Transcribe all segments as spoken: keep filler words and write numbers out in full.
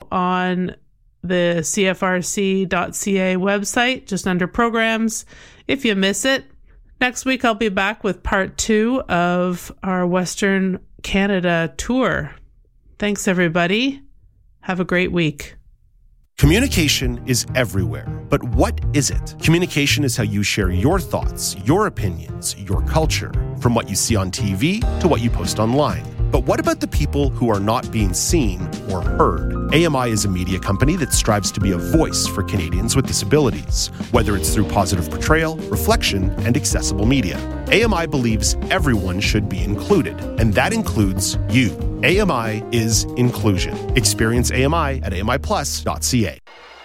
on the C F R C dot C A website, just under programs, if you miss it. Next week, I'll be back with part two of our Western Canada tour. Thanks, everybody. Have a great week. Communication is everywhere, but what is it? Communication is how you share your thoughts, your opinions, your culture, from what you see on T V to what you post online. But what about the people who are not being seen or heard? A M I is a media company that strives to be a voice for Canadians with disabilities, whether it's through positive portrayal, reflection, and accessible media. A M I believes everyone should be included, and that includes you. A M I is inclusion. Experience A M I at A M I plus dot C A.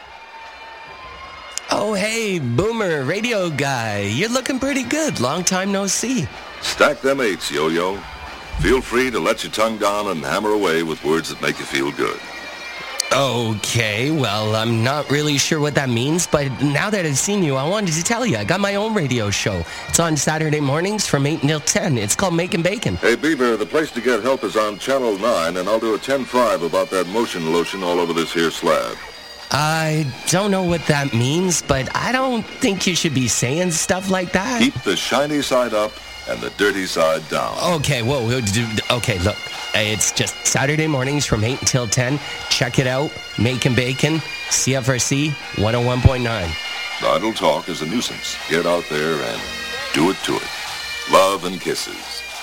Oh, hey, Boomer, radio guy. You're looking pretty good. Long time no see. Stack them eights, yo-yo. Feel free to let your tongue down and hammer away with words that make you feel good. Okay, well, I'm not really sure what that means, but now that I've seen you, I wanted to tell you, I got my own radio show. It's on Saturday mornings from eight until ten. It's called Making Bacon. Hey, Beaver, the place to get help is on Channel nine, and I'll do a ten five about that motion lotion all over this here slab. I don't know what that means, but I don't think you should be saying stuff like that. Keep the shiny side up and the dirty side down. Okay, whoa, whoa, okay, look. It's just Saturday mornings from eight until ten. Check it out. Making Bacon, C F R C one oh one point nine. Idle talk is a nuisance. Get out there and do it to it. Love and kisses.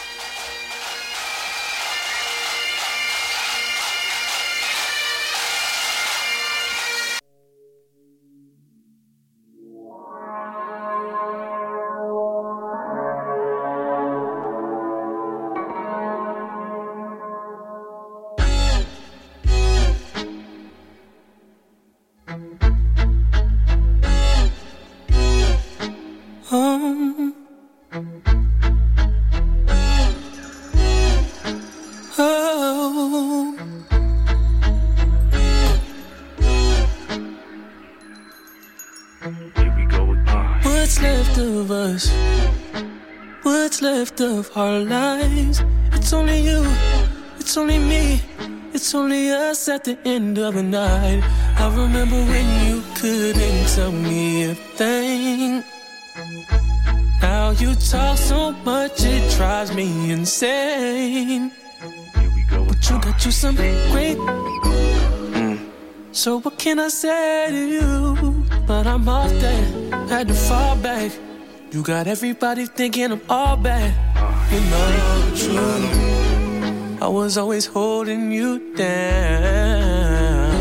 Of our lives, it's only you, it's only me, it's only us at the end of the night. I remember when you couldn't tell me a thing. Now you talk so much it drives me insane. But you got you some great mm. So what can I say to you? But I'm off there, had to fall back. You got everybody thinking I'm all bad. You know the truth. I was always holding you down.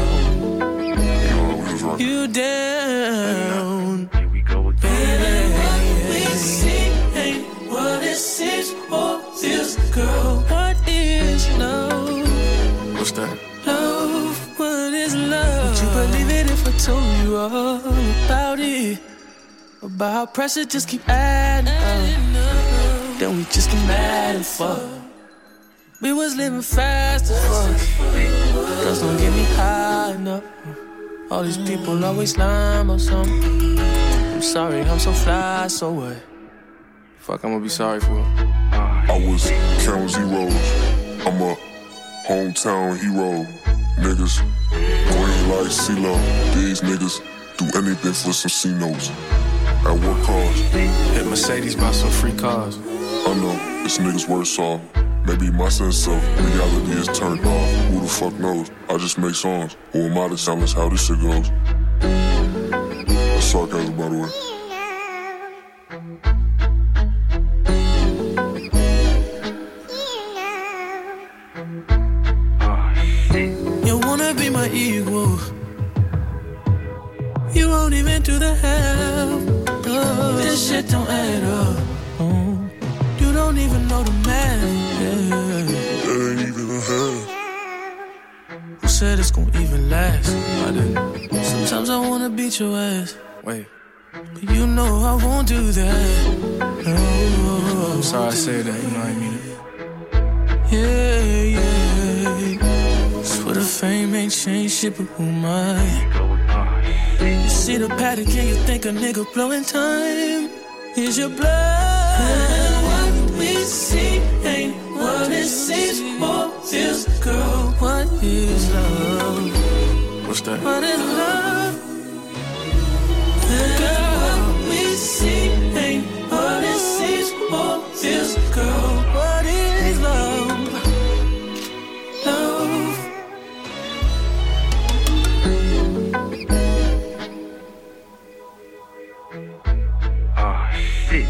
You down. Here we go again. What we see ain't what it seems or feels, girl. What is love? What's that? Love, what is love? Would you believe it if I told you all about it? About how pressure just keep adding up. Then we just get mad and fuck. We was living fast as fuck. Girls don't get me high enough. All these people always lying about something. I'm sorry, I'm so fly, so what? Fuck, I'm gonna be sorry for. I was counting zeros. I'm a hometown hero. Niggas, green like CeeLo. These niggas do anything for some C-notes. At what cost? Hit Mercedes by some free cars. I know, this nigga's worse off. Maybe my sense of reality is turned off. Who the fuck knows? I just make songs. Who am I to challenge how this shit goes? That's sarcasm, by the way. You wanna be my equal. You won't even do the half. Oh, this shit don't add up. Oh, you don't even know the math. Yeah. That ain't even a half. Who said it's gonna even last? I didn't. Sometimes I wanna beat your ass. Wait. But you know I won't do that. Oh, I'm sorry I said that, you know I mean it. Yeah, yeah. Swear the fame ain't changed shit, but who am I? You see the paddock and you think a nigga blowing time. Is your blood? And what we see ain't what it seems or feels. Girl, what is love? What's that? What is love? Girl, what we see ain't what it seems or feels. Girl, what is love? Love. Oh, shit.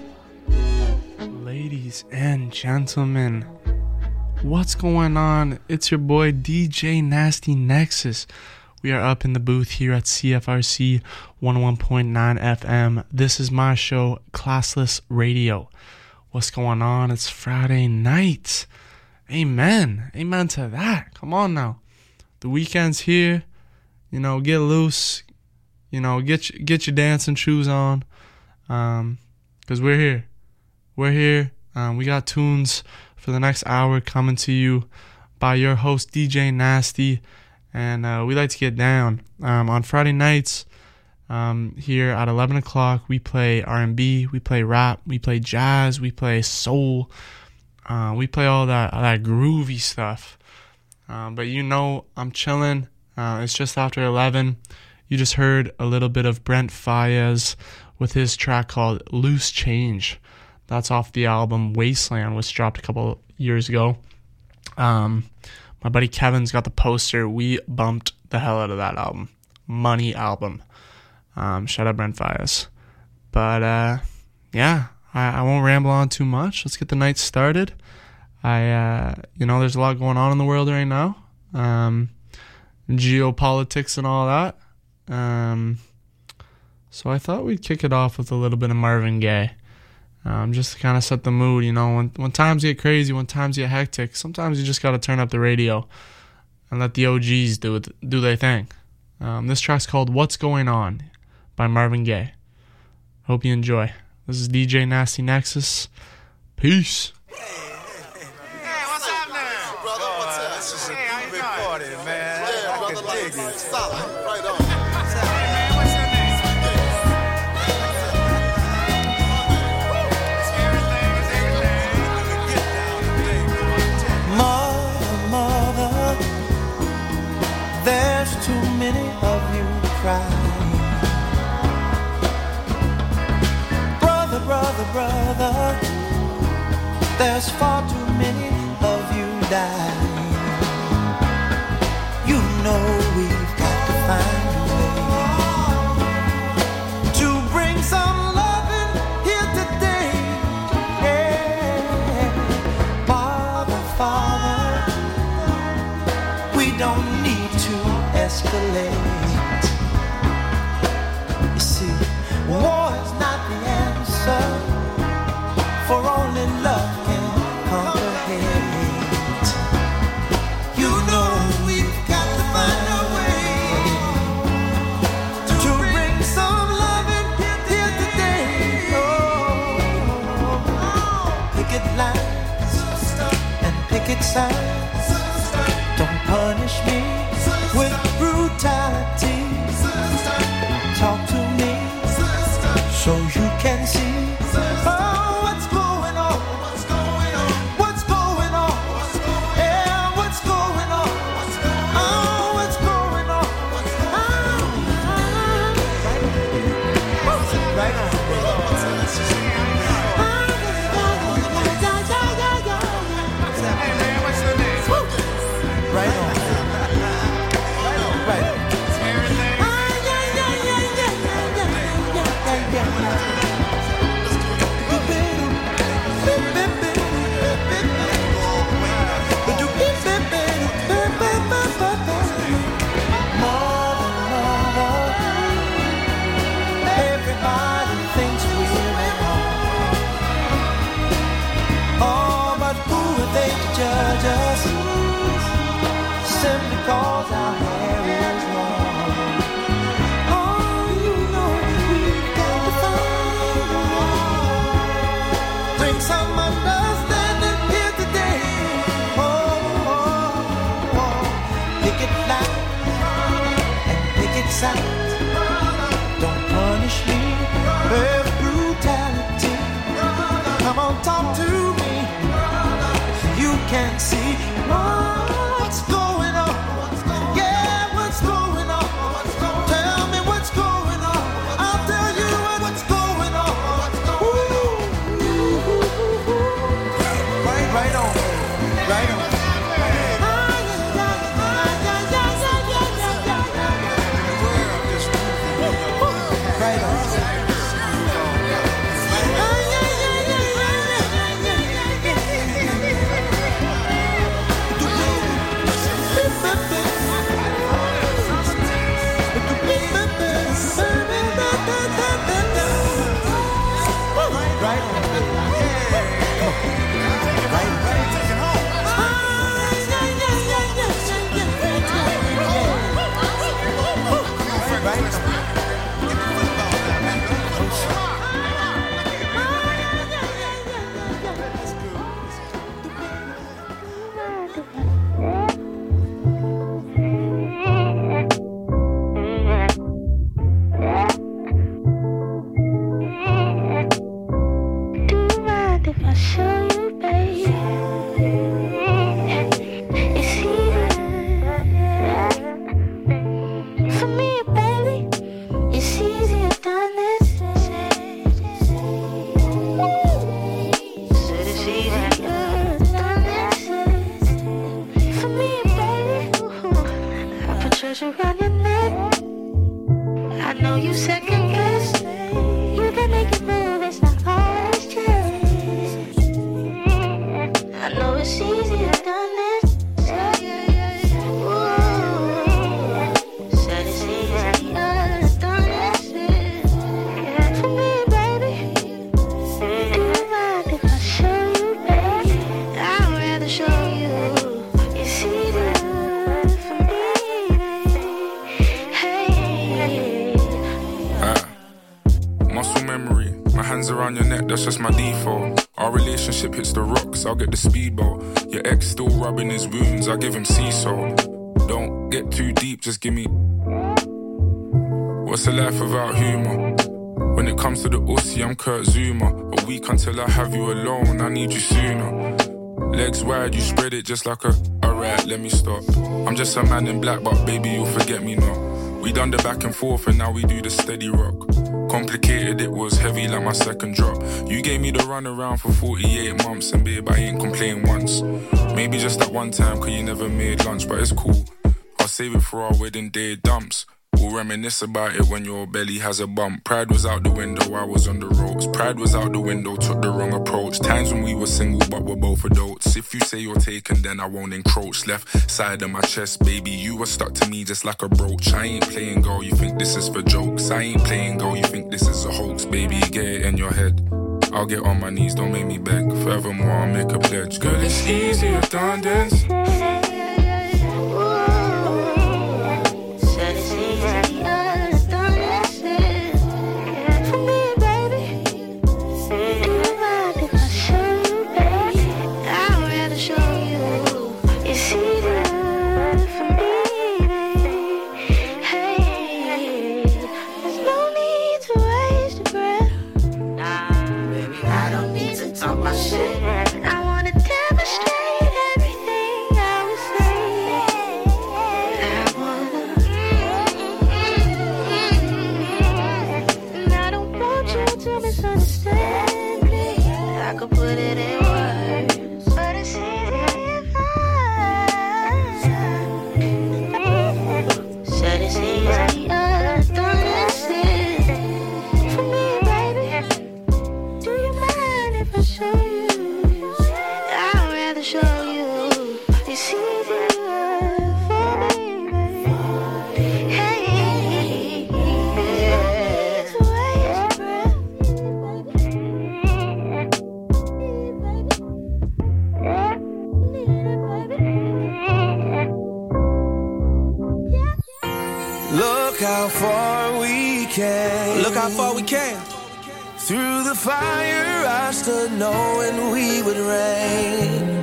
Ladies and gentlemen, what's going on? It's your boy D J Nasty Nexus. We are up in the booth here at C F R C one oh one point nine F M. This is my show, Classless Radio. What's going on? It's Friday night. Amen. Amen to that. Come on now. The weekend's here. You know, get loose. You know, get your, get your dancing shoes on. Um, because we're here. We're here. Um, we got tunes for the next hour coming to you by your host, D J Nasty. And uh, we like to get down. Um, on Friday nights, um, here at eleven o'clock, we play R and B, we play rap, we play jazz, we play soul. Uh, we play all that all that groovy stuff. Um, but you know, I'm chilling. Uh, it's just after eleven. You just heard a little bit of Brent Faiyaz with his track called Loose Change. That's off the album Wasteland, which dropped a couple years ago. Um... My buddy Kevin's got the poster. We bumped the hell out of that album. Money album. Um, shout out Brent Faiyaz. But, uh, yeah, I, I won't ramble on too much. Let's get the night started. I, uh, you know, there's a lot going on in the world right now. Um, geopolitics and all that. Um, so I thought we'd kick it off with a little bit of Marvin Gaye. Um, just to kind of set the mood, you know, when when times get crazy, when times get hectic, sometimes you just got to turn up the radio and let the O Gs do it, do their thing. Um, this track's called What's Going On by Marvin Gaye. Hope you enjoy. This is D J Nasty Nexus. Peace. Hey, what's up now? Brother, what's up? This is a hey, big party, man. Yeah, brother, like it. Solid. Right on. There's too many of you crying. Brother, brother, brother, there's far too many of you dying. You know we've got to find a way to bring some loving here today. Yeah. Father, Father, we don't need escalate. You see, war is not the answer, for only love can conquer hate. You know we've got to find a way to bring some love in here today. Oh, picket lines and picket signs don't punish me with brutality. Talk to me so you can see. Oh, what's going on? What's going on? What's going on? Yeah, what's going on? Oh, what's going on? Ah, right on. Hey man, what's your name? Right on. Judge us simply cause our hair is long. Oh, you know we've got to find a way. Bring some understanding here today. Oh, oh, oh. Picket line and picket signs don't punish me with brutality. Come on, talk to me. You can see what's going on. Yeah, what's going on. brush around your neck. I know you second guess. You can make it move, it's not always changed. I know it's easier done this. Around your neck, that's just my default. Our relationship hits the rocks, I'll get the speedboat. Your ex still rubbing his wounds, I give him sea salt. Don't get too deep, just give me. What's a life without humour? When it comes to the ussy, I'm Kurt Zuma. A week until I have you alone, I need you sooner. Legs wide, you spread it just like a. Alright, let me stop. I'm just a man in black, but baby, you'll forget me not. We done the back and forth, and now we do the steady rock. Complicated, it was heavy like my second drop. You gave me the run around for forty-eight months, and babe, I ain't complained once. Maybe just that one time, cause you never made lunch, but it's cool. I'll save it for our wedding day dumps. We'll reminisce about it when your belly has a bump. Pride was out the window, I was on the ropes. Pride was out the window, took the wrong approach. Times when we were single, but we're both adults. If you say you're taken, then I won't encroach. Left side of my chest, baby, you were stuck to me just like a brooch. I ain't playing girl, you think this is for jokes. I ain't playing girl, you think this is a hoax. Baby, get it in your head. I'll get on my knees, don't make me beg. Forevermore, I'll make a pledge. Girl, it's easier done this. Through the fire, I stood knowing we would reign.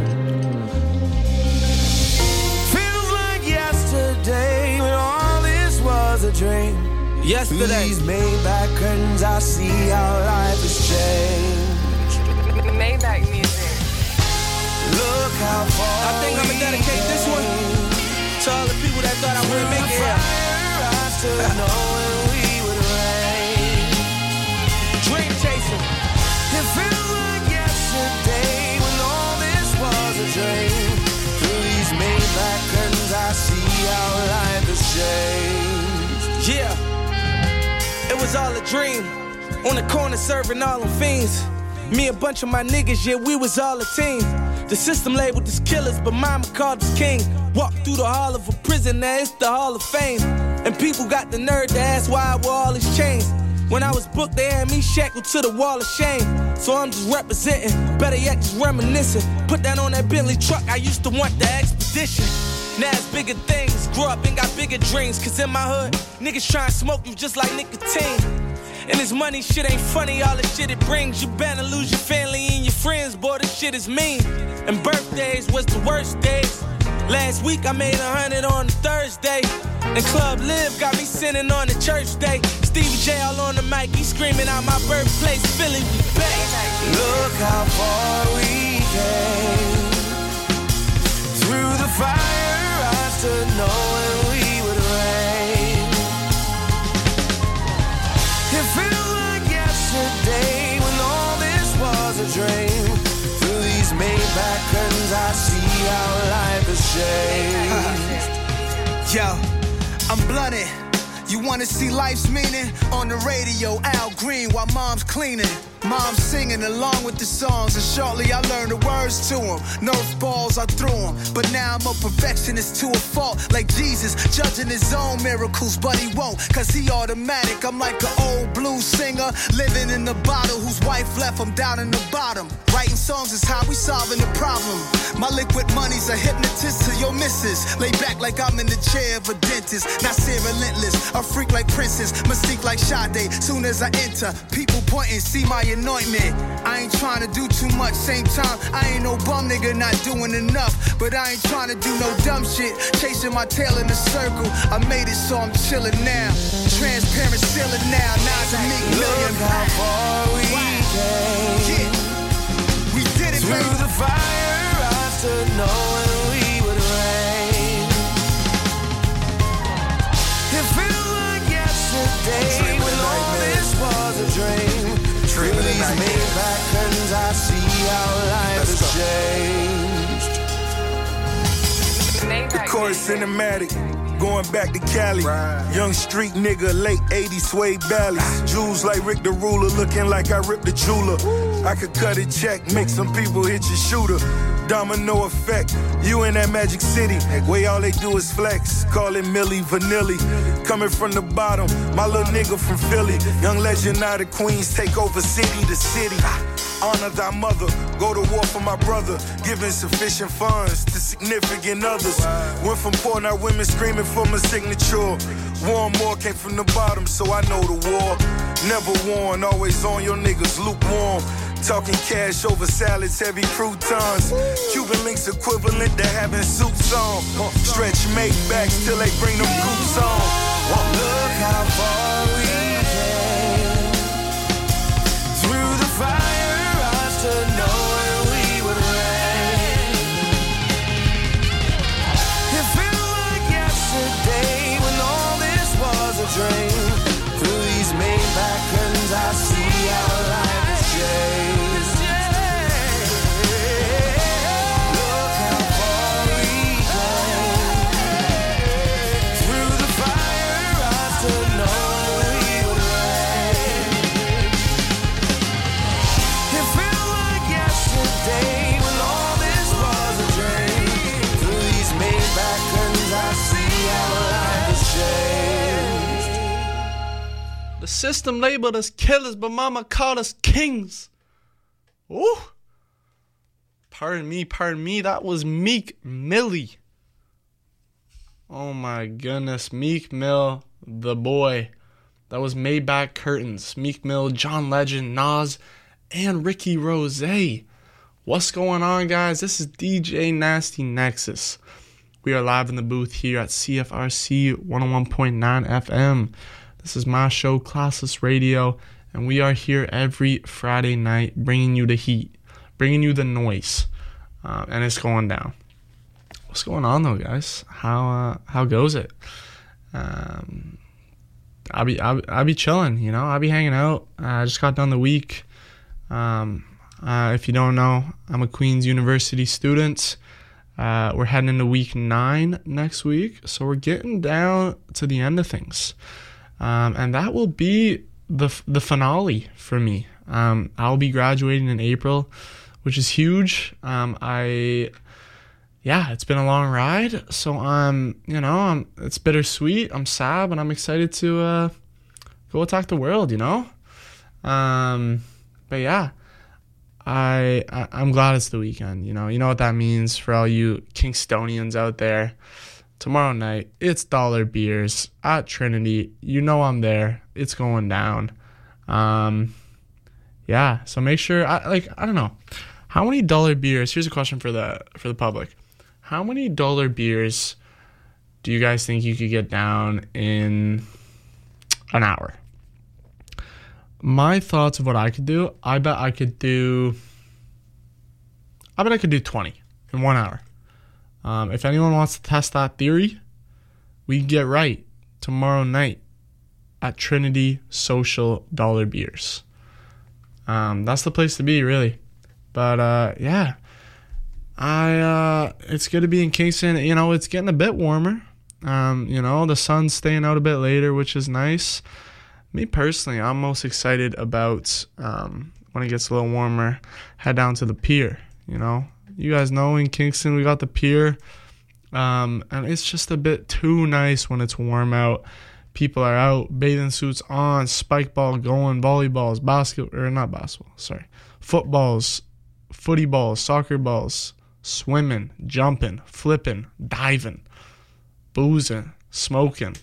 Feels like yesterday when all this was a dream. Yesterday, these Maybach curtains, I see how life has changed. Maybach music. Look how far I think I'ma dedicate this one to all the people that thought I wouldn't make it here. I stood knowing we would reign. Dream chaser. It feels like yesterday when all this was a dream. Through these Maybach curtains, I see how life has changed. Yeah, it was all a dream. On the corner serving all them fiends. Me and a bunch of my niggas, yeah, we was all a team. The system labeled us killers, but mama called us king. Walked through the hall of a prison, now it's the Hall of Fame. And people got the nerve to ask why I wore all these chains. When I was booked, they had me shackled to the wall of shame. So I'm just representing, better yet just reminiscing. Put that on that Bentley truck, I used to want the expedition. Now it's bigger things, grew up and got bigger dreams. Cause in my hood, niggas try and smoke you just like nicotine. And this money shit ain't funny, all the shit it brings. You better lose your family and your friends, boy, this shit is mean. And birthdays was the worst days. Last week I made a hundred on a Thursday. And Club Live got me sitting on the church day. Stevie J all on the mic, he screaming out my birthplace, Philly, we back. Look how far we came. Through the fire, I stood knowing we would reign. It feels like yesterday when all this was a dream. Through these Maybach curtains, I see how life has changed. Yo, I'm blunted. You wanna see life's meaning? On the radio, Al Green while mom's cleaning. Mom's singing along with the songs, and shortly I learned the words to them. Nerf balls, I threw them. But now I'm a perfectionist to a fault, like Jesus, judging his own miracles, but he won't, cause he automatic. I'm like an old blues singer, living in the bottle, whose wife left him down in the bottom. Writing songs is how we solving the problem. My liquid money's a hypnotist to your missus. Lay back like I'm in the chair of a dentist. Not say relentless, a freak like Princess, mystique like Sade. Soon as I enter, people pointing, see my anointment. I ain't trying to do too much, same time I ain't no bum nigga not doing enough. But I ain't trying to do no dumb shit, chasing my tail in a circle. I made it so I'm chilling now. Transparent ceiling now, Nas and Meek Million. Look how far we came. Yeah. We did it, through baby. the fire, I stood knowing we would reign. It felt like yesterday when all this was a dream. Through these Maybach curtains, I see how life has changed. The chorus cinematic, going back to Cali. Young street nigga, late eighties, suede valleys. Jewels like Rick the Ruler, looking like I ripped the jeweler. I could cut a check, make some people hit your shooter. Domino effect, you in that Magic City, where all they do is flex. Call it Milli Vanilli. Coming from the bottom, my little nigga from Philly. Young legend out of Queens, take over city to city. Honor thy mother, go to war for my brother. Giving sufficient funds to significant others. Went from poor, now women screaming for my signature. War more came from the bottom, so I know the war. Never worn, always on, your niggas lukewarm. Talking cash over salads, heavy croutons. Cuban links equivalent to having suits on. Stretch make backs till they bring them coops on. Look how far we came. Through the fire, I stood knowing we would reign. It felt like yesterday when all this was a dream. Through these Maybach curtains, I see how life has changed. The system labeled us killers, but mama called us kings. Ooh. Pardon me, pardon me. That was Meek Millie. Oh my goodness. Meek Mill, the boy. That was Maybach Curtains. Meek Mill, John Legend, Nas, and Ricky Rose. What's going on, guys? This is D J Nasty Nexus. We are live in the booth here at C F R C one oh one point nine F M. This is my show, Classless Radio, and we are here every Friday night bringing you the heat, bringing you the noise, uh, and it's going down. What's going on, though, guys? How uh, how goes it? Um, I'll be I'll, I'll be chilling, you know. I'll be hanging out. Uh, I just got done the week. Um, uh, if you don't know, I'm a Queen's University student. Uh, we're heading into week nine next week, so we're getting down to the end of things. Um, and that will be the the finale for me. Um, I'll be graduating in April, which is huge. Um, I, yeah, it's been a long ride. So I'm, you know, I'm, it's bittersweet. I'm sad, but I'm excited to uh, go attack the world. You know, um, but yeah, I, I I'm glad it's the weekend. You know, you know what that means for all you Kingstonians out there. Tomorrow night, it's Dollar Beers at Trinity. You know I'm there. It's going down. Um, yeah, so make sure, I, like, I don't know. How many Dollar Beers, here's a question for the for the public. How many Dollar Beers do you guys think you could get down in an hour? My thoughts of what I could do, I bet I could do, I bet I could do twenty in one hour. Um, if anyone wants to test that theory, we can get right tomorrow night at Trinity Social Dollar Beers. Um, that's the place to be, really. But uh, yeah, I uh, it's good to be in Kingston. You know, it's getting a bit warmer. Um, you know, the sun's staying out a bit later, which is nice. Me personally, I'm most excited about um, when it gets a little warmer, head down to the pier. You know, you guys know in Kingston we got the pier, um, and it's just a bit too nice when it's warm out. People are out, bathing suits on, spike ball going, volleyballs, basketball, or not basketball, sorry, footballs, footy balls, soccer balls, swimming, jumping, flipping, diving, boozing, smoking.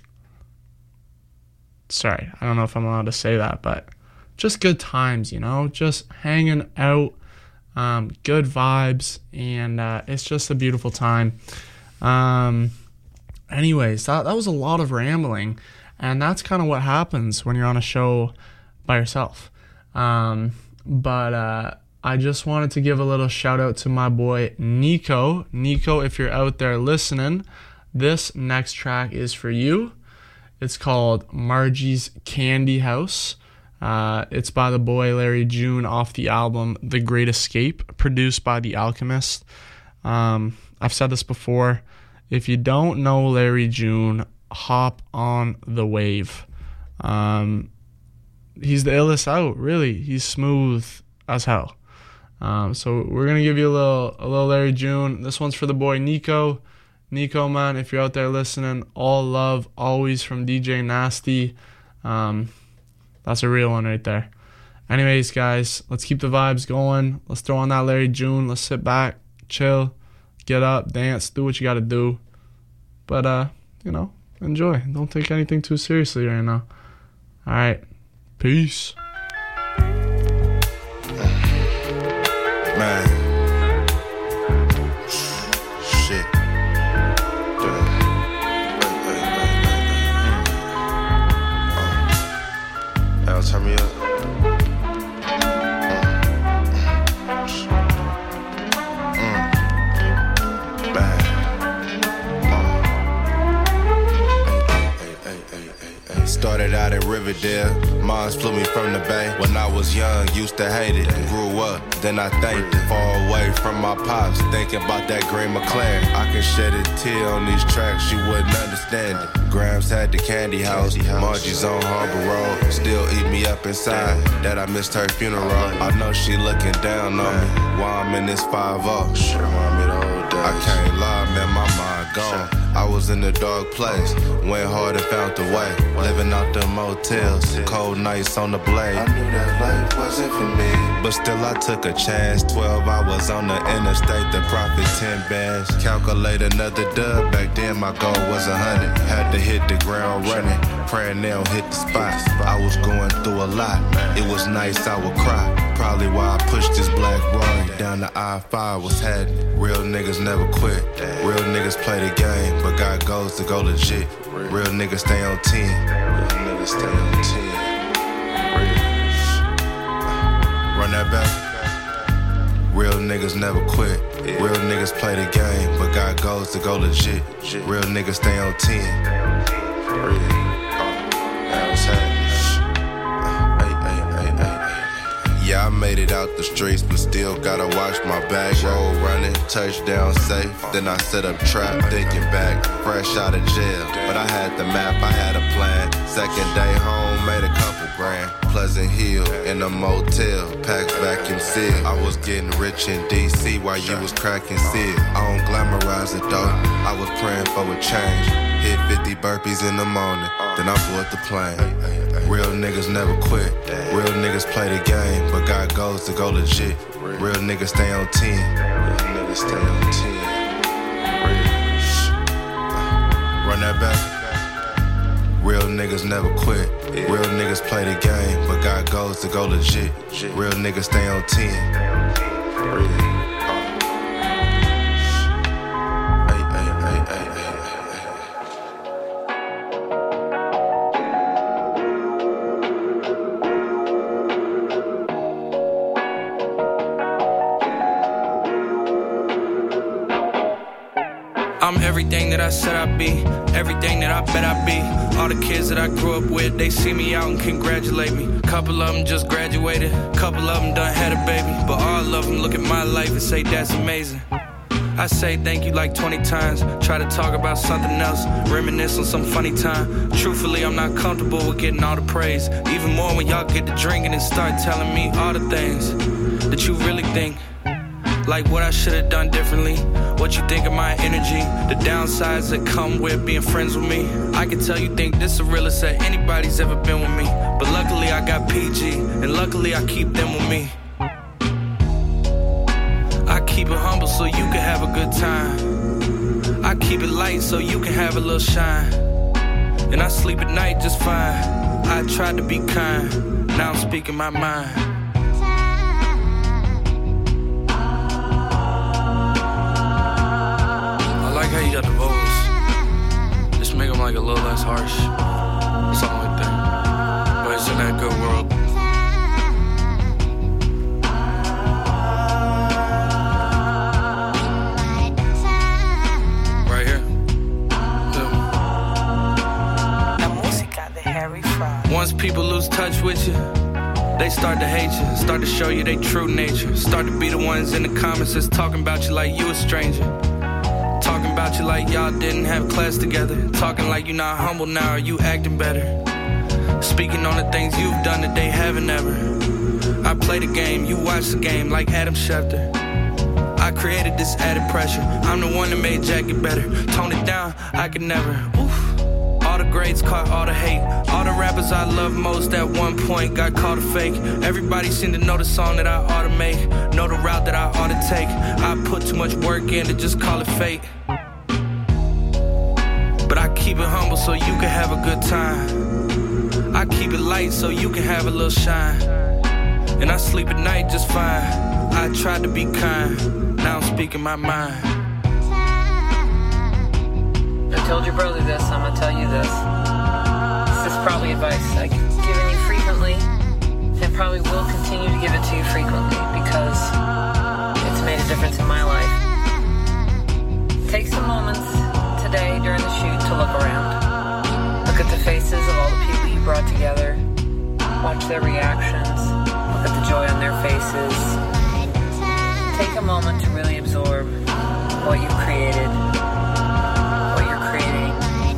Sorry, I don't know if I'm allowed to say that, but just good times, you know, just hanging out, um, good vibes, and uh, it's just a beautiful time. Um, anyways, that, that was a lot of rambling, and that's kind of what happens when you're on a show by yourself. Um, but uh, I just wanted to give a little shout out to my boy Nico. Nico, if you're out there listening, this next track is for you. It's called Margie's Candy House. Uh, it's by the boy Larry June off the album The Great Escape, produced by The Alchemist. Um, I've said this before. If you don't know Larry June, hop on the wave. Um, he's the illest out, really. He's smooth as hell. Um, so we're gonna give you a little, a little Larry June. This one's for the boy Nico. Nico, man, if you're out there listening, all love, always from D J Nasty. Um, that's a real one right there. Anyways, guys, let's keep the vibes going. Let's throw on that Larry June. Let's sit back, chill, get up, dance, do what you got to do. But, uh, you know, enjoy. Don't take anything too seriously right now. All right. Peace. Man. Turn me up. Mm. Bad. Uh. Started out in Riverdale. Moms flew me from the Bay. When I was young, used to hate it. Grew up, then I thanked it. Far away from my pops, thinking about that green McLaren. I can shed a tear on these tracks, you wouldn't understand it. Grams had the candy house, Margie's on Harbor Road. Still eat me up inside, that I missed her funeral. I know she looking down on me, while I'm in this five oh. I can't lie, man, my mind gone. I was in a dark place, went hard and found the way. Living out the motels, cold nights on the blade. I knew that life wasn't for me, but still I took a chance. Twelve hours on the interstate, the profit ten bands. Calculate another dub, back then my goal was a hundred. Had to hit the ground running, praying they don't hit the spot. I was going through a lot, it was nice I would cry. Probably why I pushed this black Rory down the I five was happening. Real niggas never quit, real niggas play the game, but got goals to go legit. Real niggas stay on ten, real niggas stay on ten. Run that back. Real niggas never quit, real niggas play the game, but got goals to go legit. Real niggas stay on ten. Yeah, I made it out the streets, but still gotta watch my back. Roll running, touchdown safe. Then I set up trap, thinking back, fresh out of jail. But I had the map, I had a plan. Second day home, made a couple grand. Pleasant Hill, in a motel, packs vacuum sealed. I was getting rich in D C while you was cracking seal. I don't glamorize it though, I was praying for a change. Hit fifty burpees in the morning, then I bought the plane. Real niggas never quit, real niggas play the game, but got goals to go legit. Real niggas stay on ten, real niggas stay on ten. Run that back. Real niggas never quit, real niggas play the game, but got goals to go legit. Real niggas stay on ten. I'm everything that I said I'd be, everything that I bet I'd be. All the kids that I grew up with, they see me out and congratulate me. Couple of them just graduated, couple of them done had a baby. But all of them look at my life and say that's amazing. I say thank you like twenty times. Try to talk about something else, reminisce on some funny time. Truthfully, I'm not comfortable with getting all the praise. Even more when y'all get to drinking and start telling me all the things that you really think. Like what I should have done differently, what you think of my energy, the downsides that come with being friends with me. I can tell you think this is the realest that anybody's ever been with me. But luckily I got P G, and luckily I keep them with me. I keep it humble so you can have a good time. I keep it light so you can have a little shine. And I sleep at night just fine. I tried to be kind, now I'm speaking my mind. I like how you got the vocals. Just make them like a little less harsh. Something like that. But it's in that good world. Right here. Yeah. Once people lose touch with you, they start to hate you, start to show you their true nature. Start to be the ones in the comments that's talking about you like you a stranger. Talking about you like y'all didn't have class together. Talking like you not humble now or you acting better. Speaking on the things you've done that they haven't ever. I play the game, you watch the game like Adam Schefter. I created this added pressure. I'm the one that made Jack get better. Tone it down, I could never. Oof. All the greats caught all the hate. All the rappers I love most at one point got called a fake. Everybody seemed to know the song that I ought to make, know the route that I ought to take. I put too much work in to just call it fate. But I keep it humble so you can have a good time. I keep it light so you can have a little shine. And I sleep at night just fine. I tried to be kind, now I'm speaking my mind. I told your brother this, I'm gonna tell you this. This is probably advice I've given you frequently, and probably will continue to give it to you frequently because it's made a difference in my life. Take some moments today during the shoot to look around. Look at the faces of all the people you brought together. Watch their reactions. Look at the joy on their faces. Take a moment to really absorb what you've created, what you're creating,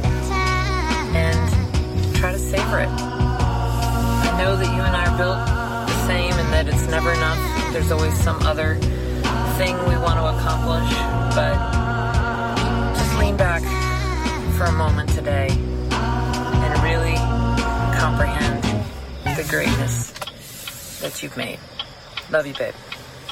and try to savor it. I know that you and I are built the same and that it's never enough. There's always some other thing we want to accomplish, but just lean back for a moment today and really comprehend the greatness that you've made. Love you, babe.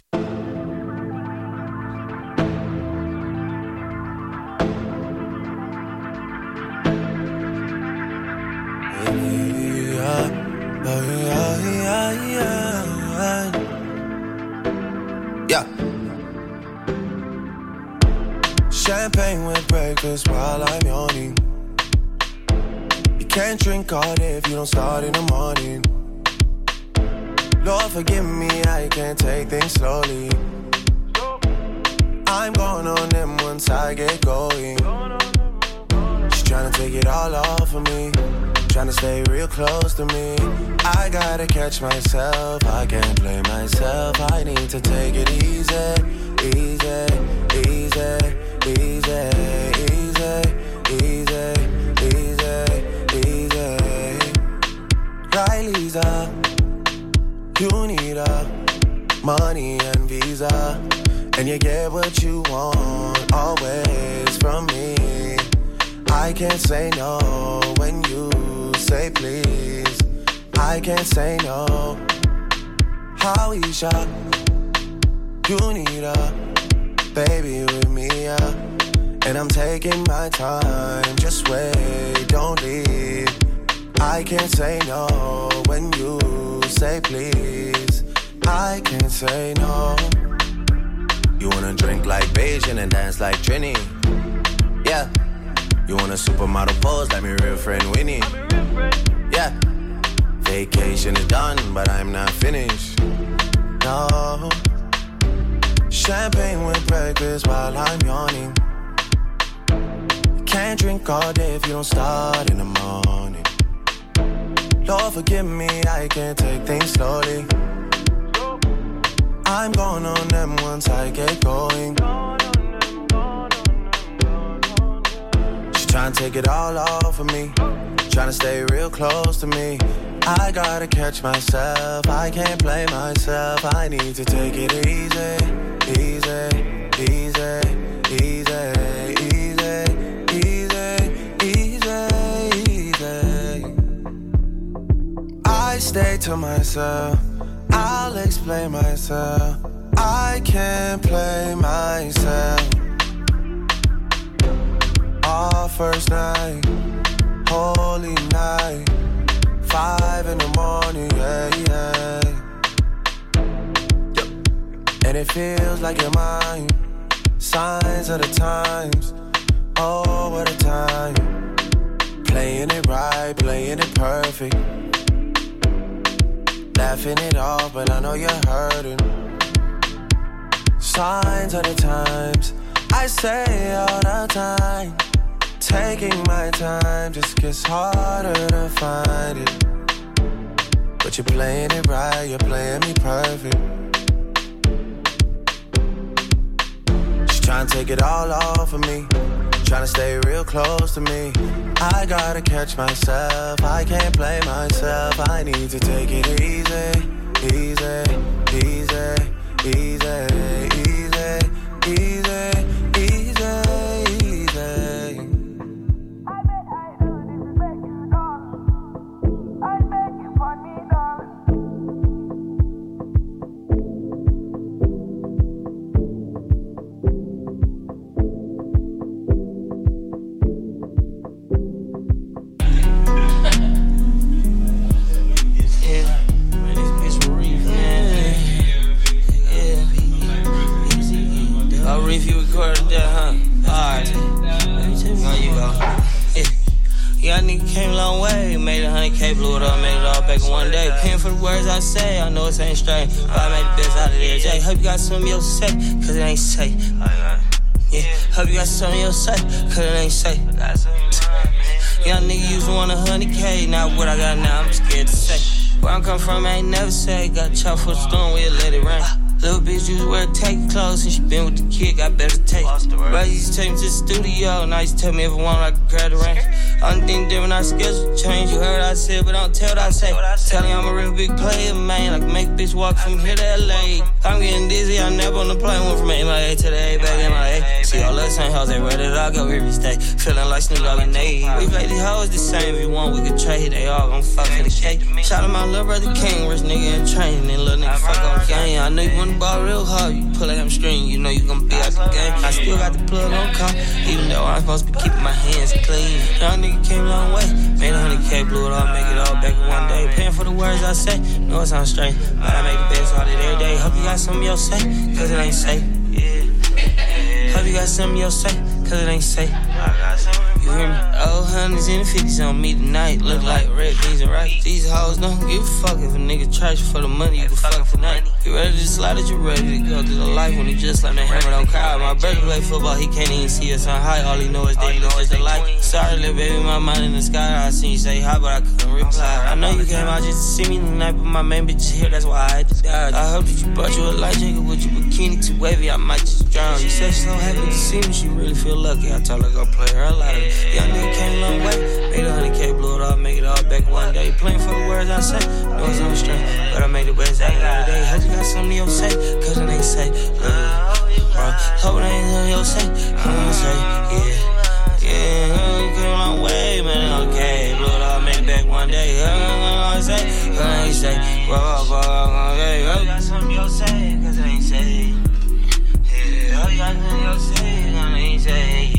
Yeah. Champagne with breakfast while I'm yawning. You can't drink all day if you don't start in the morning. Lord forgive me, I can't take things slowly. I'm going on them once I get going. She's trying to take it all off of me, trying to stay real close to me. I gotta catch myself, I can't blame myself. I need to take it easy, easy, easy, easy, easy, easy, easy, easy. Riley's up, you need a money and visa, and you get what you want always from me. I can't say no when you say please. I can't say no. Howisha, you need a baby with me, yeah. And I'm taking my time, just wait, don't leave. I can't say no when you say please. I can't say no. You wanna drink like Beijing and dance like Trini? Yeah. You want a supermodel pose like my real friend Winnie? Yeah. Vacation is done, but I'm not finished. No. Champagne with breakfast while I'm yawning. Can't drink all day if you don't start in the morning. Lord forgive me, I can't take things slowly. I'm going on them once I get going. trying to take it all off of me. Trying to stay real close to me. I gotta catch myself, I can't play myself. I need to take it easy, easy, easy, easy, easy, easy, easy, easy. I stay to myself, I'll explain myself. I can't play myself. Our first night, holy night, five in the morning, yeah, yeah. And it feels like you're mine. Signs of the times, oh, what a time. Playing it right, playing it perfect. Laughing it off, but I know you're hurting. Signs of the times, I say all the time. Taking my time just gets harder to find it. But you're playing it right, you're playing me perfect. She's trying to take it all off of me. Trying to stay real close to me. I gotta catch myself, I can't play myself. I need to take it easy, easy, easy, easy, easy, easy, easy, easy. If you recorded that, huh? Alright. There you go. Yeah. Young nigga came a long way. Made a hundred K, blew it up, made it all back in one day. Paying for the words I say, I know it ain't straight. But I made the best out of there. Jay, hope you got some of your say, cause it ain't safe. Yeah, hope you got some of your say, cause it ain't safe. Young nigga used to want a hundred K, now what I got now, I'm scared to say. Where I'm come from, I ain't never say. Got chopped for the storm, we'll let it rain. Little bitch used to wear tight clothes and she been with the kid, got better taste. Right, you used to take me to the studio, now you used to tell me if I want I could grab the range. Only thing different, our schedule change. You heard I said, but don't tell what I say. Tell you I'm a real big player, man. Like make bitch walk from here to L A. I'm getting dizzy, I never on the plane. Went from M I A to the A, back M I A. See all the same hoes, they ready to go every day. Feeling like Snoop Dogg and Nate. We play these hoes the same, if you want we could trade. They all gon' fuck for the cake. Shout out my little brother King, rich nigga in training. And little nigga fuck on gang. I know you wanna ball real hard, you pull a hamstring, you know you gon' be out the game. I still got the plug on call, even though I'm supposed to be keeping my hands clean. Young nigga came a long way, made a hundred K, blew it all, make it all back in one day. Paying for the words I say, know it sounds strange, but I make the best out of it every day. Hope you got some of your say, cause it ain't safe. Hope you got some of your say, cause it ain't safe. You hear me? Old hundreds and fifties on me tonight. Look like red beans and rice. These hoes don't give a fuck if a nigga trash for the money. You can fuck tonight. You ready to slide it? You ready to go through the life when he just like that hammer don't cry. My brother play football, he can't even see us on high. All he know is that he looks just alike. Sorry, little baby, my mind in the sky. I seen you say hi, but I couldn't reply. I know you came out just to see me tonight, but my main bitch is here, that's why I had to die. I hope that you brought you a light jacket with your bikini too wavy. I might just drown. You said she's so happy to see me, she really feel lucky. I told her go play her a lottery. Young nigga came a long way, made a hundred K, blew it up, make it all back one day. Playing for the words I say, know it's on straight, but I made the best out of the day. Heard you got something you'll say, cause it ain't safe. Uh, bro, hope it ain't nothing you'll say, I'm gonna say, yeah. Yeah, you came a long way, man, okay. Blew it up, make it back one day. I'm gonna say, cause it ain't safe. Bro, bro, okay. Hope you got something you'll say, cause it ain't safe. Yeah, hope you got something you'll say, cause it ain't safe.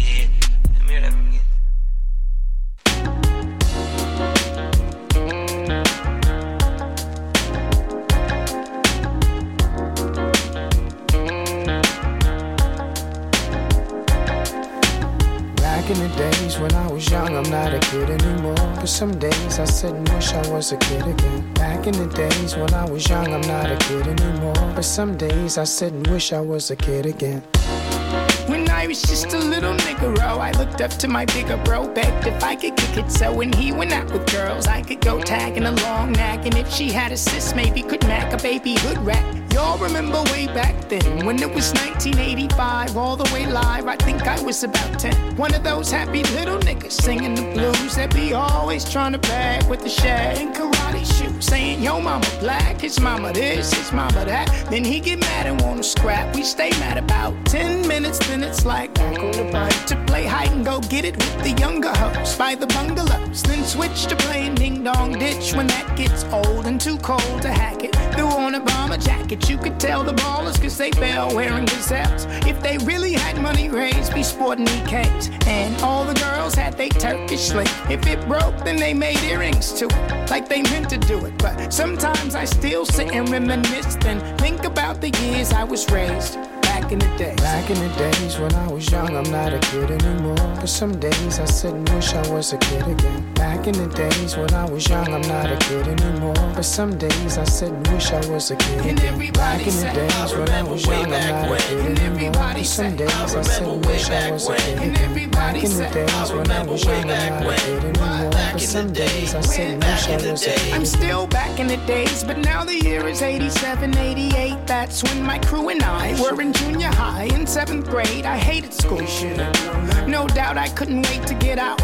Back in the days when I was young, I'm not a kid anymore. But some days I sit and wish I was a kid again. Back in the days when I was young, I'm not a kid anymore. But some days I sit and wish I was a kid again. When I I was just a little nigga, oh, I looked up to my bigger bro, begged if I could kick it. So when he went out with girls, I could go tagging along, nagging. If she had a sis, maybe could knack a baby hood rat. Y'all remember way back then, when it was nineteen eighty-five, all the way live, I think I was about ten. One of those happy little niggas singing the blues that be always trying to brag with the shag and karate shoes, saying, yo mama black, his mama this, his mama that. Then he get mad and wanna scrap, we stay mad about ten minutes, then it's like back on the bike to play hide and go get it with the younger hoes by the bungalows, then switch to playing ding dong ditch when that gets old and too cold to hack it. Threw on a bomber jacket, you could tell the ballers cause they fell wearing gazelles. If they really had money raised, be sporting E Ks. And all the girls had they Turkish sling. If it broke, then they made earrings to it, like they meant to do it. But sometimes I still sit and reminisce and think about the years I was raised. Back in the days. Back in the days when I was young, I'm not a kid anymore. But some days I sit and wish I was a kid again. Back in the days when I was young, I'm not a kid anymore. But some days I sit and wish I was a kid again. Back in the days when I was young, I'm not a kid anymore. But some days I sit and wish I was a kid again. Back in the days when I was young, I'm not a kid anymore. But some days I sit and wish I was a kid. I'm still back in the days, but now the year is eighty-seven, eighty-eight. That's when my crew and I were in junior high. In seventh grade, I hated school. No doubt I couldn't wait to get out.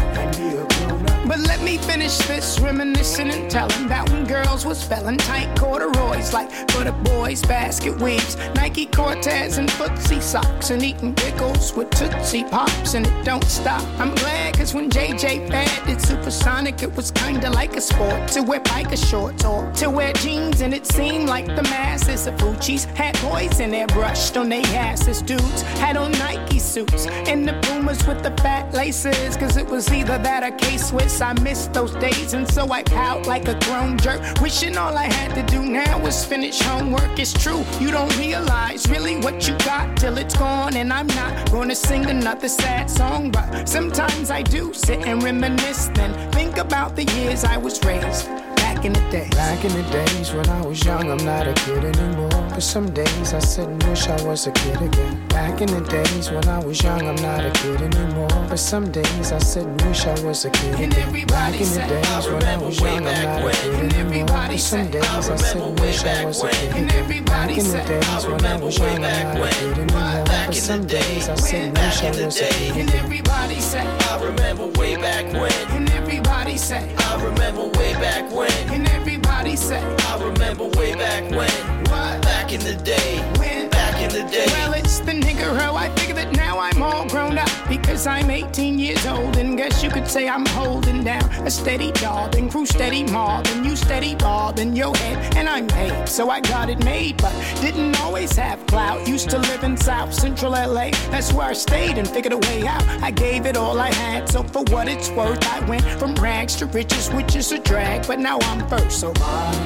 But let me finish this reminiscing and telling about when girls was spelling tight corduroys like for the boys basket weaves, Nike Cortez and footsie socks, and eating pickles with Tootsie Pops, and it don't stop. I'm glad cause when J J Fad did Supersonic, it was kinda like a sport to wear biker shorts or to wear jeans, and it seemed like the masses of Fuji's had boys in there brushed on their asses. Dudes had on Nike suits and the boomers with the fat laces, cause it was either that or K-Swiss. I missed those days, and so I pout like a grown jerk, wishing all I had to do now was finish homework. It's true, you don't realize really what you got till it's gone, and I'm not gonna sing another sad song, but sometimes I do sit and reminisce and think about the years I was raised. Back in the days. Back in the days when I was young, I'm not a kid anymore. But some days I sit and wish I was a kid again. Back in the days when I was young, I'm not a kid anymore. But some days I sit and wish I was a kid again. Back in the days when I was young, I'm not a kid anymore. But some days I sit and wish I was a kid again. Back in the days when I was young, I'm not a kid anymore. But some days I sit and wish I was a kid again. And everybody say, I remember way back when. And everybody say, I remember way back when. And everybody say, I remember way back when. What? Back in the day. When? Back in the day. Well, it's the nigger ho. I figure that now I'm all grown up because I'm eighteen years old, and guess you could say I'm holding down a steady job and crew steady mob, and you steady bob in your head, and I'm paid. So I got it made, but didn't always have clout. Used to live in South Central L A. That's where I stayed and figured a way out. I gave it all I had, so for what it's worth, I went from rags to riches, which is a drag, but now I'm first, so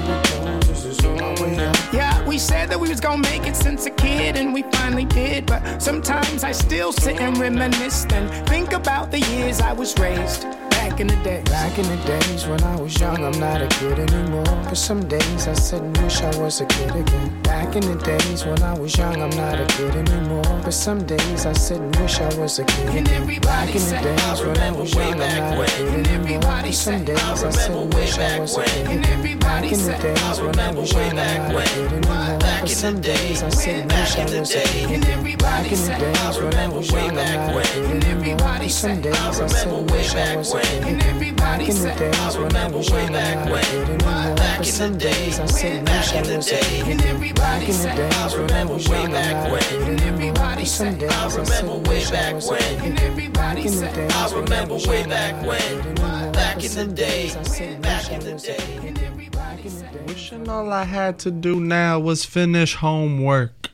yeah, we said that we was gonna make it since a kid, and we finally did. But sometimes I still sit and reminisce and think about the years I was raised. Back in the days. Back in the days when I was young, I'm not a kid anymore. But some days I sit and wish I was a kid again. Back in the days when I was young, I'm not a kid anymore. But some days I sit and wish I was a kid again. Back in the days when I was young, I'm not a kid anymore. But some days I sit and wish I was a kid again. Back in the days when I was young, I'm not a kid anymore. But some days I sit and wish I was a kid again. Back in the days when I was young, I'm not a kid anymore. But some days I sit and wish I was a kid again. Back in the days when I was young, I'm not a kid anymore. But some days I sit and wish I was a kid again. Back in the days when I was young, I'm not a kid anymore. But some days I sit and wish I was a kid again. Back in the days I remember way back when. Back in the day, back in the day. Wishing all I had to do now was finish homework.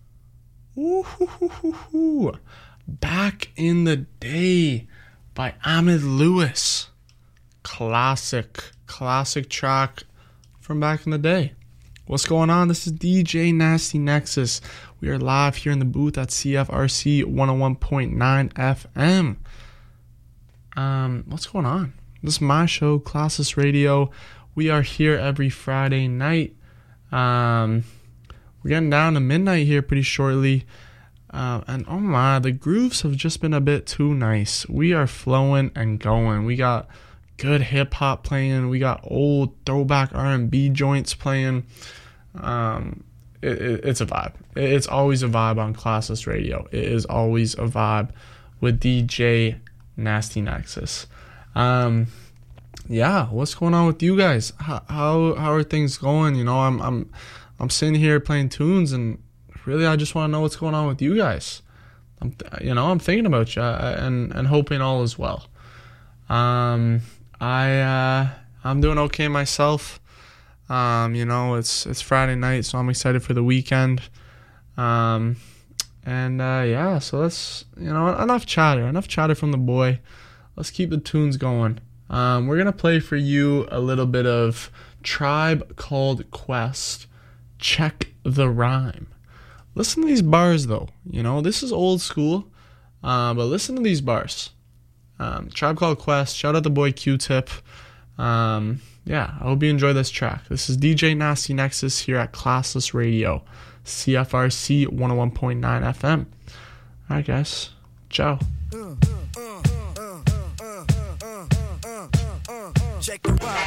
Ooh, Back in the Day by Ahmed Lewis. Classic, classic track from back in the day. What's going on? This is D J Nasty Nexus. We are live here in the booth at C F R C one oh one point nine F M. Um, what's going on? This is my show, Classless Radio. We are here every Friday night. Um, we're getting down to midnight here pretty shortly. Uh, and oh my, the grooves have just been a bit too nice. We are flowing and going. We got good hip hop playing. We got old throwback R and B joints playing. Um, it, it, it's a vibe. It's always a vibe on Classless Radio. It is always a vibe with D J Nasty Nexus. Um, yeah, what's going on with you guys? How how, how are things going? You know, I'm I'm I'm sitting here playing tunes, and really, I just want to know what's going on with you guys. I'm, you know, I'm thinking about you and, and hoping all is well. Um, I, uh, I'm doing okay myself. Um, you know, it's, it's Friday night, so I'm excited for the weekend. Um, and, uh, yeah, so let's, you know, enough chatter, enough chatter from the boy. Let's keep the tunes going. Um, we're going to play for you a little bit of Tribe Called Quest. Check the Rhyme. Listen to these bars, though. You know, this is old school, uh, but listen to these bars. Um, Tribe Called Quest. Shout out the boy Q-Tip. Um, yeah, I hope you enjoy this track. This is D J Nasty Nexus here at Classless Radio, C F R C one oh one point nine F M. All right, guys. Ciao. Check the rhyme.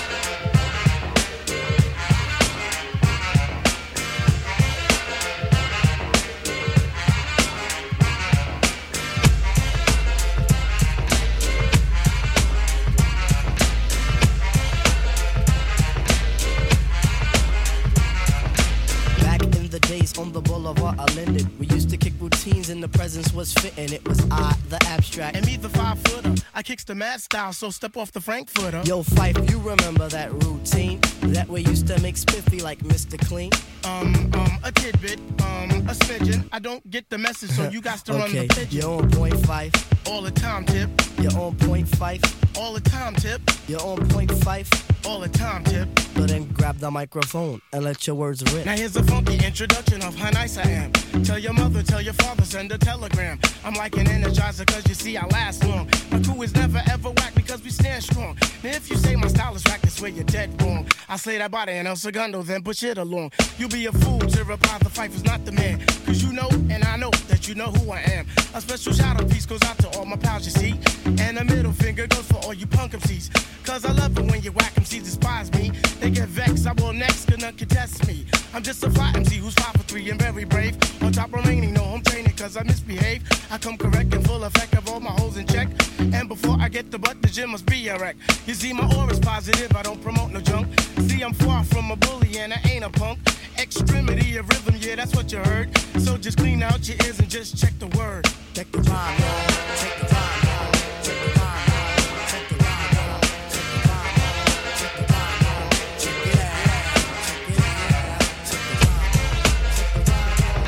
On the boulevard I lended. We used to kick routines and the presence was fitting. It was I, the abstract. And me, the five footer. I kicks the mad style, so step off the Frankfurter. Yo, Fife, you remember that routine? That we used to make spiffy like Mister Clean? Um, um, a tidbit, um, a smidgen. I don't get the message, so you got to okay. run the pigeon. You're on point five. All the time, tip. You're on point five. All the time, tip. You're on point five. All the time, tip. So then grab the microphone and let your words rip. Now here's a funky introduction of how nice I am. Tell your mother, tell your father, send a telegram. I'm like an energizer cause you see I last long. My crew is never ever whack because we stand strong. Now if you say my style is whack, that's where you're dead wrong. I slay that body and El Segundo, then push it along. You'll be a fool to reply the fight is not the man. Cause you know and I know that you know who I am. A special shout out piece goes out to all my pals you see. And a middle finger goes for all you punk M Cs. Cause I love it when you whack M Cs despise me. They get vexed, I will next, cause none can test me. I'm just a fly M C who's five for three and very brave. On top remaining, no home training cause I misbehave. I come correct and full effect of all my holes in check. And before I get the butt, the gym must be a wreck. You see my aura's positive, I don't promote no junk. See I'm far from a bully and I ain't a punk. Extremity of rhythm, yeah that's what you heard. So just clean out your ears and just check the word. Check the rhyme, y'all. Check the rhyme, y'all. Check the rhyme, y'all. Check the rhyme, y'all. Check the rhyme, y'all. Check the rhyme, y'all. Check it out. Check it out. Check the rhyme, y'all. Check the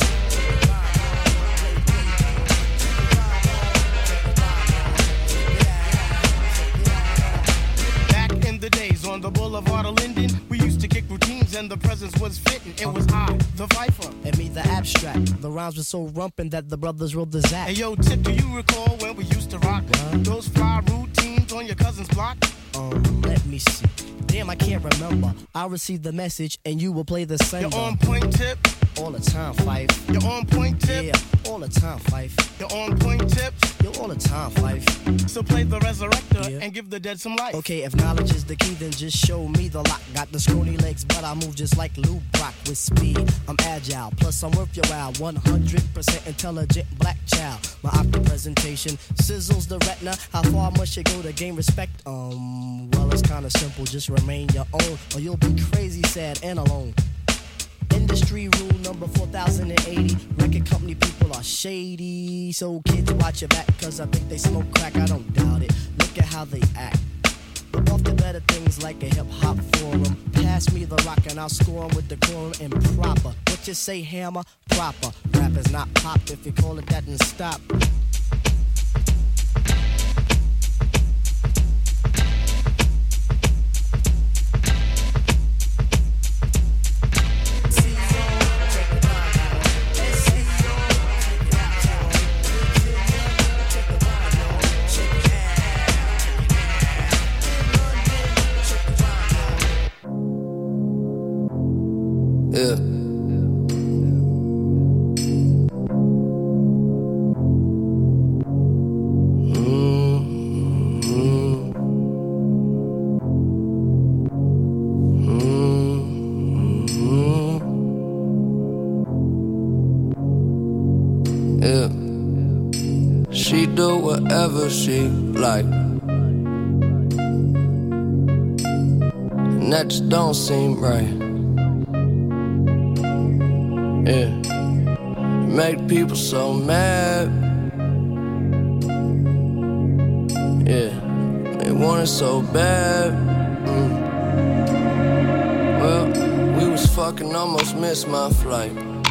rhyme, y'all. Back in the days on the boulevard of Linden, we used to kick routines and the presence was fitting. It was I, the Viper. And me, the abstract. The rhymes were so rumpin' that the brothers wrote the Zach. Hey yo, Tip, do you recall when we used to rock what? Those fly routines on your cousin's block? Um, let me see. Damn, I can't remember. I'll receive the message and you will play the sender. You're on point, Tip. All the time, Fife. You're on point, Tip. Yeah, all the time, Fife. You're on point, Tip. You're all the time, Fife. So play the resurrector yeah. and give the dead some life. Okay, if knowledge is the key, then just show me the lock. Got the scrawny legs, but I move just like Lou Brock with speed. I'm agile, plus I'm worth your while. one hundred percent intelligent black child. My optic presentation sizzles the retina. How far must you go to gain respect? Um, well, it's kinda simple. Just remain your own, or you'll be crazy, sad, and alone. Industry rule number four thousand eighty. Record company people are shady. So kids watch your back, cause I think they smoke crack. I don't doubt it. Look at how they act. But off the better things like a hip hop forum. Pass me the rock and I'll score 'em with the quorum and proper. What you say, hammer? Proper. Rap is not pop. If you call it that, then stop. Yeah. could do whatever she like. And that just don't seem right. Yeah, make people so mad. Yeah, they want it so bad. Mm. Well, we was fucking, almost missed my flight.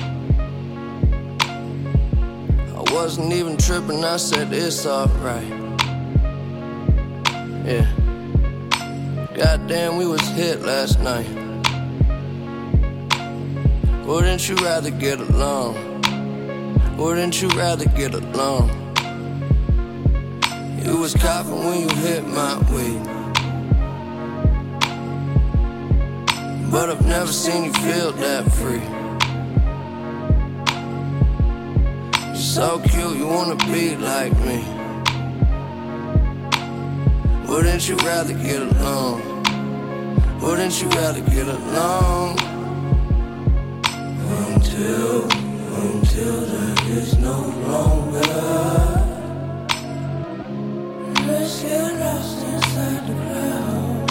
I wasn't even tripping, I said it's alright. Yeah, goddamn, we was hit last night. Wouldn't you rather get along? Wouldn't you rather get along? You was coughing when you hit my weed, but I've never seen you feel that free. You're so cute, you wanna be like me. Wouldn't you rather get along? Wouldn't you rather get along? Until, until there is no longer. Let's get lost inside the crowd.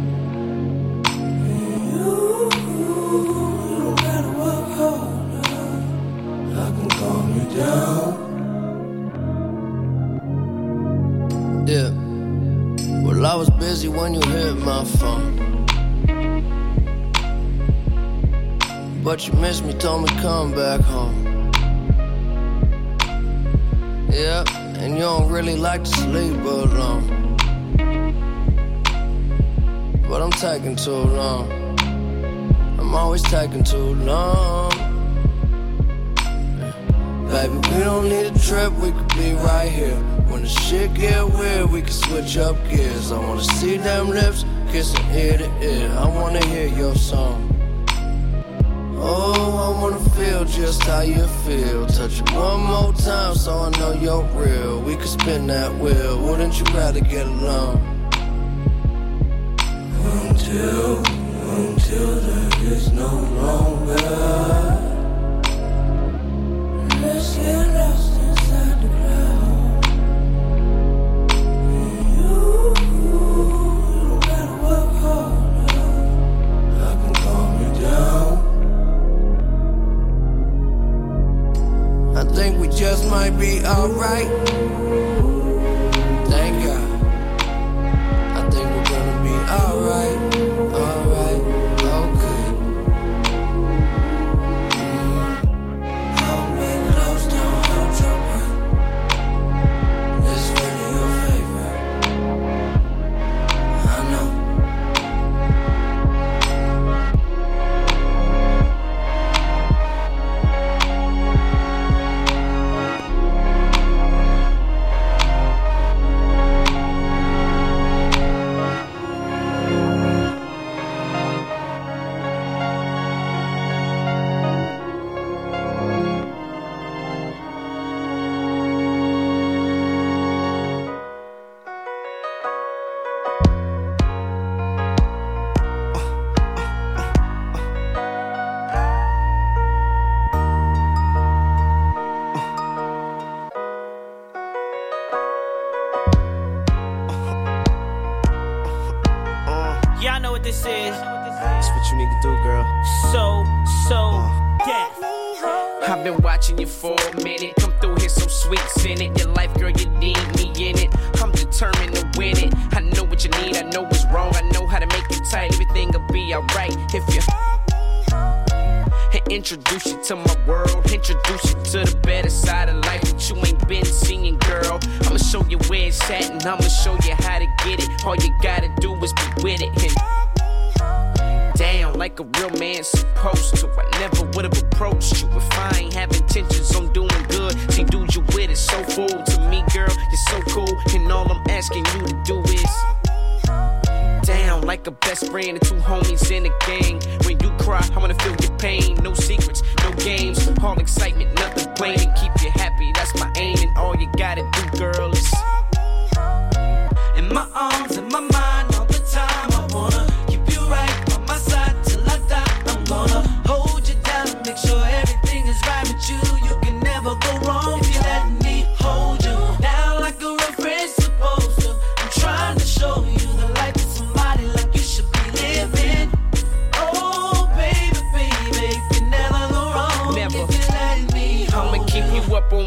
And you, you don't gotta work harder. I can calm you down. Yeah. Well, I was busy when you hit my phone, but you missed me, told me come back home. Yeah, and you don't really like to sleep alone, but I'm taking too long. I'm always taking too long. Yeah. Baby, we don't need a trip, we could be right here. When the shit get weird, we can switch up gears. I wanna see them lips kissing ear to ear. I wanna hear your song. Oh, I wanna feel just how you feel. Touch it one more time so I know you're real. We could spin that wheel. Wouldn't you rather get along? Until, until there is no longer. Let's get lost inside the crowd. And you, you don't gotta work harder. I can calm you down. I think we just might be alright. Thank God. I think we're gonna be alright. Alright, okay. Mm. Hold me close, don't hold your breath. It's really your favorite. I know. Y'all know what this is. It's what you need to do, girl. So, so, death. I've been watching you for a minute. Come through here so sweet, send it. Your life, girl, you need me in it. I'm determined to win it. I know what you need, I know what's wrong. I know how to make it tight. Everything will be alright if you introduce you to my world. Introduce you to the better side of life that you ain't been seeing, girl. I'ma show you where it's at and I'ma show you how to get it. All you gotta do is be with it and down like a real man's supposed to. I never would've approached you if I ain't have intentions on doing good. See, dude, you with it, so full to me, girl. You're so cool, and all I'm asking you to do is down like a best friend and two homies in a gang. When you cry, I wanna feel your pain. No secrets, no games, all excitement, nothing plain. And keep you happy, that's my aim. And all you gotta do, girl, is in my arms, in my mind, all the time. I wanna keep you right on my side till I die. I'm gonna hold you down and make sure everything is right with you. You can never go wrong if you let me hold you down like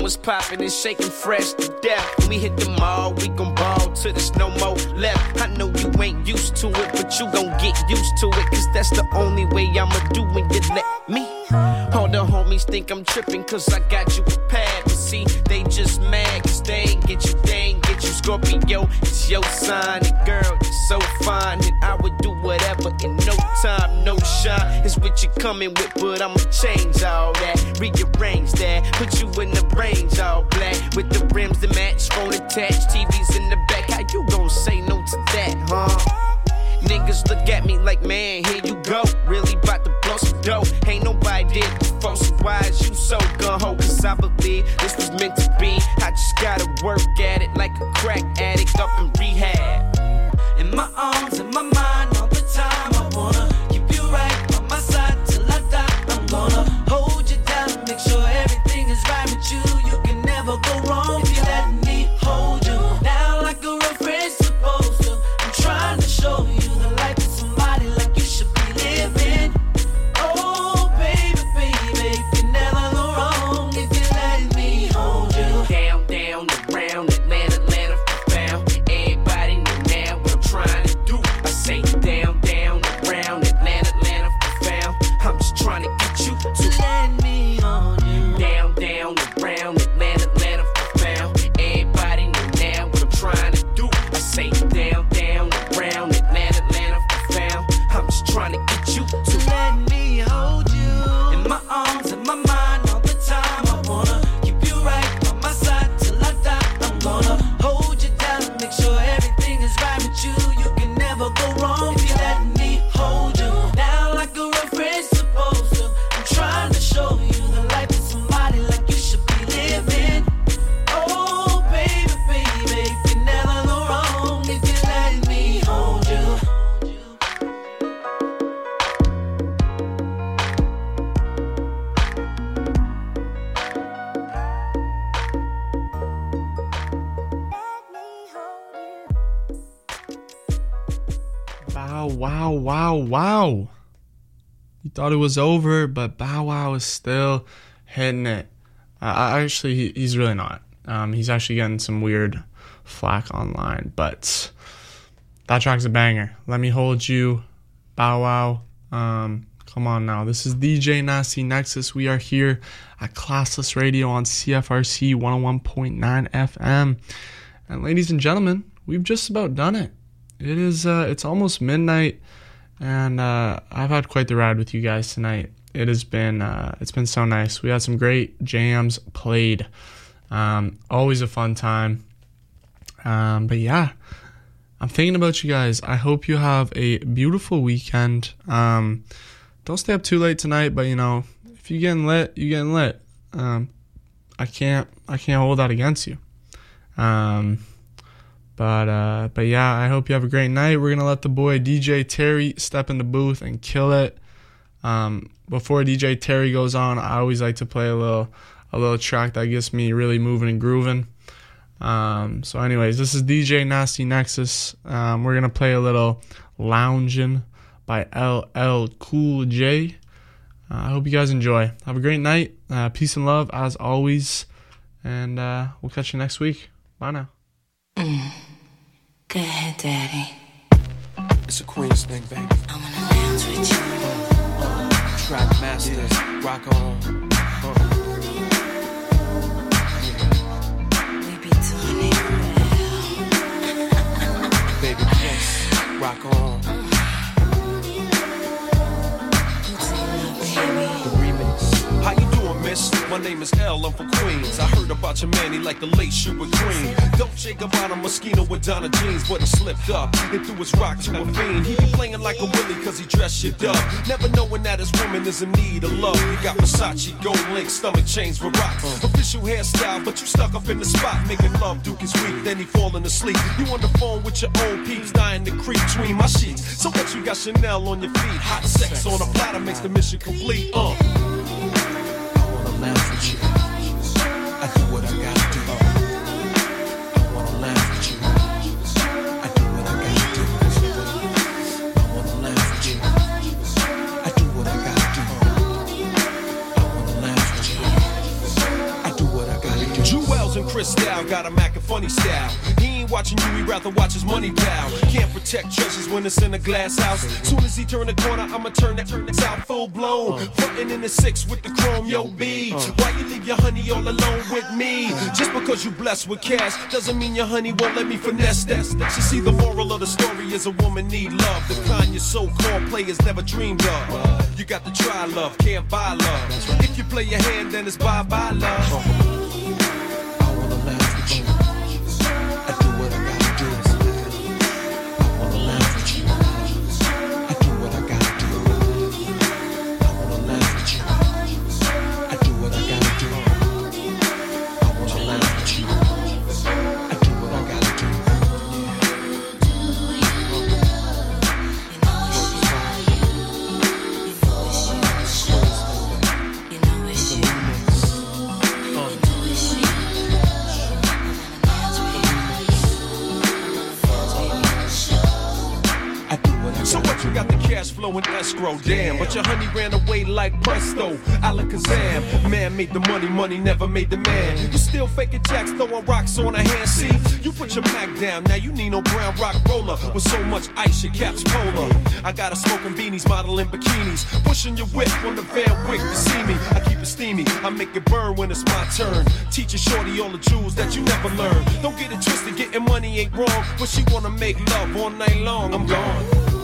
was popping and shaking fresh to death. When we hit the mall, we gon' ball till there's no more left. I know you ain't used to it, but you gon' get used to it, cause that's the only way I'ma do when you let me. All the homies think I'm tripping cause I got you prepared, but see, they just mad cause they ain't get you, they ain't get you. Scorpio, it's your sign, and girl, you're so fine, and I would do whatever in no time, no shine. It's what you coming with, but I'ma change all that, rearrange that, put you in the range all black, with the rims that match, phone attached, T Vs in the back. How you gon' say no to that, huh? Niggas look at me like, man, here you go. Really bout to blow some dough. Ain't nobody did before, so why is you so gun-ho? Cause I believe this was meant to be. I just gotta work at it like a crack addict up in rehab. In my arms, in my mind, all the time I wanna keep you right by my side till I die. I'm gonna hold you down, make sure everything is right with you. You can never go wrong if you let me hold you down like a real friend's supposed to. I'm trying to show you the life of somebody like you should be living. Oh, baby, baby, you can never go wrong if you let me hold you. Down, down, around, Atlanta, Atlanta, profound. Everybody know now what I'm trying to do. I say down, down, around, Atlanta, Atlanta, profound. I'm just trying to get you to let me hold you. Down, down, around, Atlanta, Atlanta, profound. Everybody know now what I'm trying to do. I say down, down, around, Atlanta, Atlanta, profound. I'm just trying to get you to let me hold you. In my arms, in my mind, all the time I wanna keep you right by my side till I die. I'm gonna hold you down, make sure everything is right with you. You can never go wrong if you let me hold you down like a real friend's supposed to. I'm trying to show you the life of somebody like you should be living. Oh, baby, baby, you can never go wrong if you let me hold you. Bow Wow, wow, wow. You thought it was over, but Bow Wow is still hitting it. Uh, I actually, he, he's really not. Um, he's actually getting some weird flack online, but that track's a banger. Let Me Hold You, Bow Wow. Um, come on now. This is D J Nasty Nexus. We are here at Classless Radio on C F R C one oh one point nine F M. And ladies and gentlemen, we've just about done it. It is, uh, it's almost midnight, and uh, I've had quite the ride with you guys tonight. It has been, uh, it's been so nice. We had some great jams played. Um, always a fun time. Um, but yeah, I'm thinking about you guys. I hope you have a beautiful weekend. Um, don't stay up too late tonight, but you know, if you're getting lit, you're getting lit. Um, I can't, I can't hold that against you. Um, But uh, but yeah, I hope you have a great night. We're gonna let the boy D J Terry step in the booth and kill it. Um, before D J Terry goes on, I always like to play a little a little track that gets me really moving and grooving. Um, so anyways, this is D J Nasty Nexus. Um, we're gonna play a little Loungin' by L L Cool J. Uh, I hope you guys enjoy. Have a great night. Uh, peace and love as always, and uh, we'll catch you next week. Bye now. Mm. Go ahead, Daddy. It's a Queens thing, baby. I wanna lounge with you. Track masters, yeah. Rock on. Uh. We be doing it well. Baby, yes, rock on. The remix. How you doing, miss? My name is L, I'm from Queens. I heard about your man, he like the late Sugar Green. Dolce Gabbana Moschino with Donna jeans, but he slipped up and threw his rock to a fiend. He be playing like a Willie cause he dressed shit up, never knowing that his woman is in need of love. He got Versace, gold link, stomach chains with rocks. Official hairstyle, but you stuck up in the spot. Making love, Duke is weak, then he falling asleep. You on the phone with your old peeps, dying to creep between my sheets. So what you got Chanel on your feet? Hot sex on a platter makes the mission complete. Uh. Lounge with you. I do what I gotta do. I wanna lounge with you. I do what I gotta do. I wanna lounge with you. I do what I gotta do. I wanna lounge with you. I do what I gotta do. style, got him acting funny style. He ain't watching you, he rather watch his money pal. Can't protect treasures when it's in a glass house. Soon as he turn the corner, I'ma turn that out full blown. Frontin' in the six with the chrome, yo B. Why you leave your honey all alone with me? Just because you blessed with cash doesn't mean your honey won't let me finesse that. You see, the moral of the story is a woman need love, the kind your so-called players never dreamed of. You got to try love, can't buy love. If you play your hand, then it's bye-bye love. In escrow, damn, but your honey ran away like presto, Alakazam. Man made the money, money never made the man. You still faking jacks, throwing rocks on a hand. See, you put your Mac down, now you need no brown rock roller with so much ice your cap's polar. I got a smoking beanies, modeling bikinis, pushing your whip on the Van Wick to see me. I keep it steamy, I make it burn when it's my turn. Teaching shorty all the jewels that you never learned. Don't get it twisted, getting money ain't wrong, but she wanna make love all night long. I'm gone.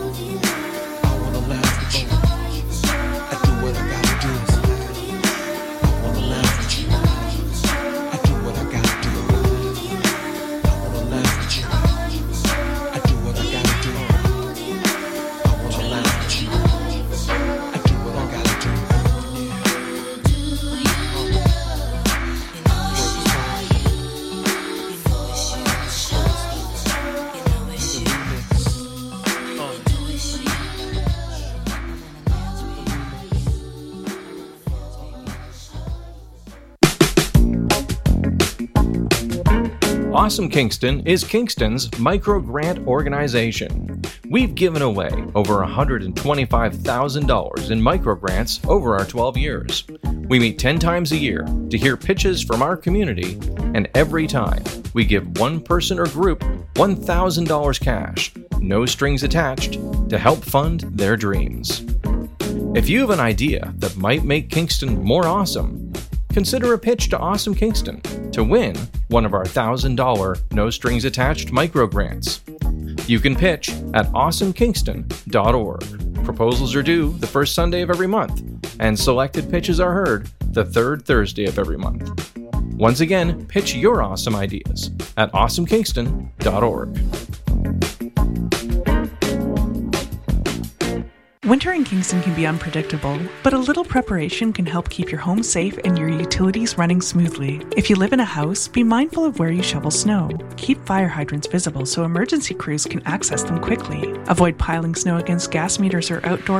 Awesome Kingston is Kingston's micro grant organization. We've given away over one hundred twenty-five thousand dollars in micro grants over our twelve years. We meet ten times a year to hear pitches from our community, and every time we give one person or group one thousand dollars cash, no strings attached, to help fund their dreams. If you have an idea that might make Kingston more awesome, consider a pitch to Awesome Kingston to win one of our one thousand dollars no-strings-attached micro-grants. You can pitch at awesome kingston dot org. Proposals are due the first Sunday of every month, and selected pitches are heard the third Thursday of every month. Once again, pitch your awesome ideas at awesome kingston dot org. Winter in Kingston can be unpredictable, but a little preparation can help keep your home safe and your utilities running smoothly. If you live in a house, be mindful of where you shovel snow. Keep fire hydrants visible so emergency crews can access them quickly. Avoid piling snow against gas meters or outdoor